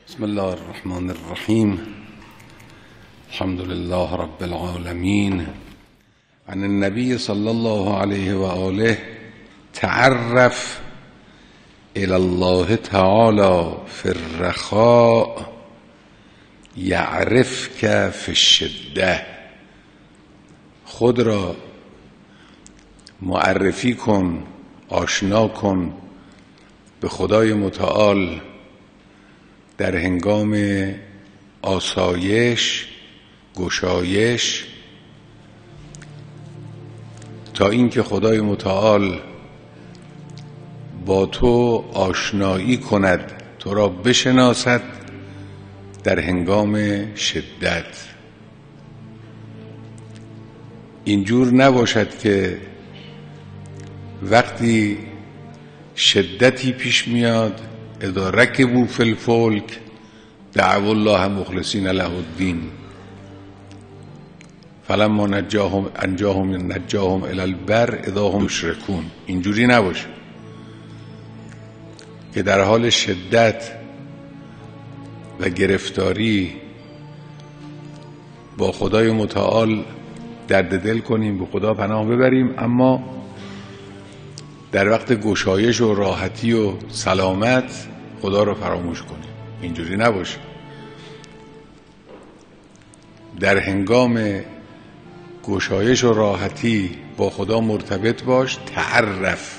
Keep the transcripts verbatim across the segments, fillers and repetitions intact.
بسم الله الرحمن الرحیم. الحمد لله رب العالمین. عن النبی صلی الله علیه و آله تعرف الی الله تعالی فی الرخاء یعرفک فی الشده. خود را معرفی کن، آشنا کن به خدای متعال در هنگام آسایش، گشایش، تا اینکه خدای متعال با تو آشنایی کند، تو را بشناسد در هنگام شدت. اینجور نباشد که وقتی شدتی پیش میاد اذا رکبوا فی الفلک دعوا الله مخلصین له الدین فلما نجاهم انجاهم نجاهم الی البر اذا هم یشرکون. اینجوری نباشه که در حال شدت و گرفتاری با خدای متعال درد دل کنیم، به خدا پناه ببریم، اما در وقت گشایش و راحتی و سلامت خدا رو فراموش کنیم. اینجوری نباشه. در هنگام گشایش و راحتی با خدا مرتبط باش. تعرف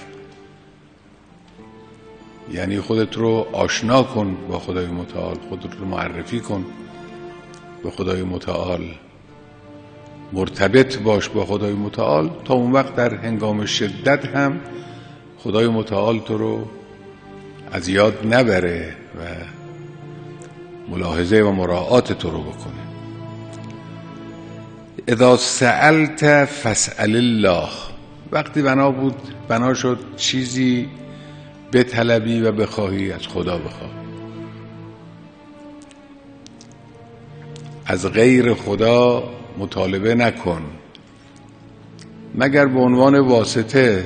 یعنی خودت رو آشنا کن با خدای متعال، خودت رو معرفی کن به خدای متعال، مرتبط باش با خدای متعال، تا اون وقت در هنگام شدت هم خدای متعال تو رو از یاد نبره و ملاحظه و مراعات تو رو بکنه. اذا سألت فاسأل الله. وقتی بنا بود بنا شد چیزی بطلبی و بخواهی، از خدا بخواه. از غیر خدا مطالبه نکن مگر به عنوان واسطه،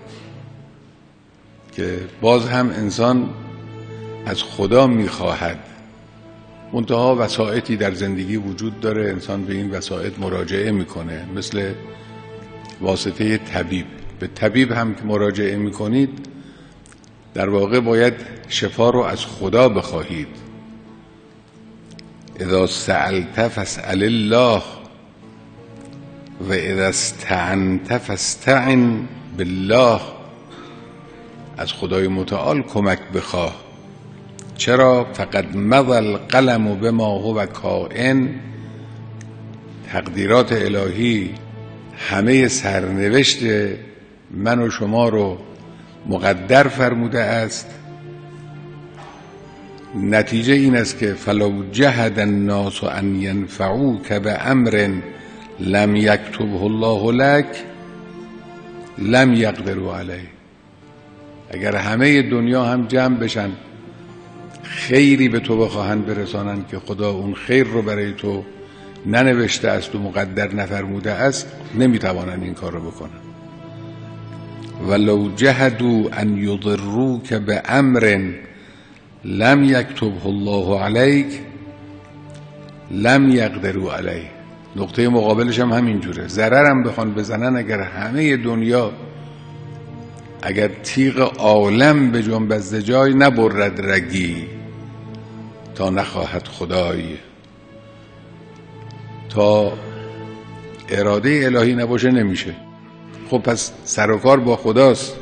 که باز هم انسان از خدا میخواهد. منتها وسائطی در زندگی وجود داره، انسان به این وسائط مراجعه میکنه، مثل واسطه طبیب. به طبیب هم که مراجعه میکنید در واقع باید شفا رو از خدا بخواهید. اذا سألت فاسأل الله و اذا استعنت فاستعن بالله. از خدای متعال کمک بخواه. چرا؟ فقد مضى القلم بما هو کائن. تقدیرات الهی همه سرنوشت من و شما رو مقدر فرموده است. نتیجه این است که فلو جهد الناس ان ينفعوك بامر لم یکتبه الله لك لم یقدروا علیه. اگر همه دنیا هم جمع بشن خیری به تو بخواهند برسانن که خدا اون خیر رو برای تو ننوشته است و مقدر نفرموده است، نمیتوانند این کار رو بکنن. ولو جهدوا ان یضروک بامر لم یکتبه الله علیک لم یقدروا علیه. نقطه مقابلش هم همینجوره. ضررم بخوان بزنن، اگر همه دنیا، اگر تیغ عالم به جنب از جای نبرد رگی تا نخواهد خدای، تا اراده الهی نباشه نمیشه. خب پس سر و کار با خداست،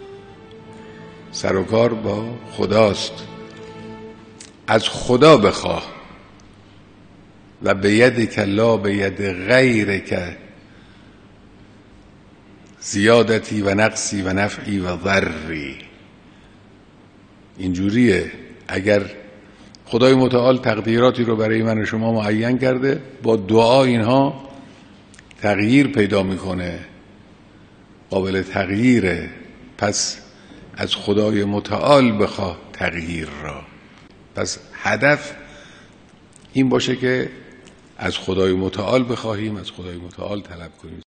سر و کار با خداست. از خدا بخواه. و به ید کلا به ید غیر که زیادتی و نقصی و نفعی و ضری. اینجوریه. اگر خدای متعال تقدیراتی رو برای من و شما معین کرده، با دعا اینها تغییر پیدا میکنه، قابل تغییره. پس از خدای متعال بخواه تغییر را. پس هدف این باشه که از خدای متعال بخواهیم، از خدای متعال طلب کنیم.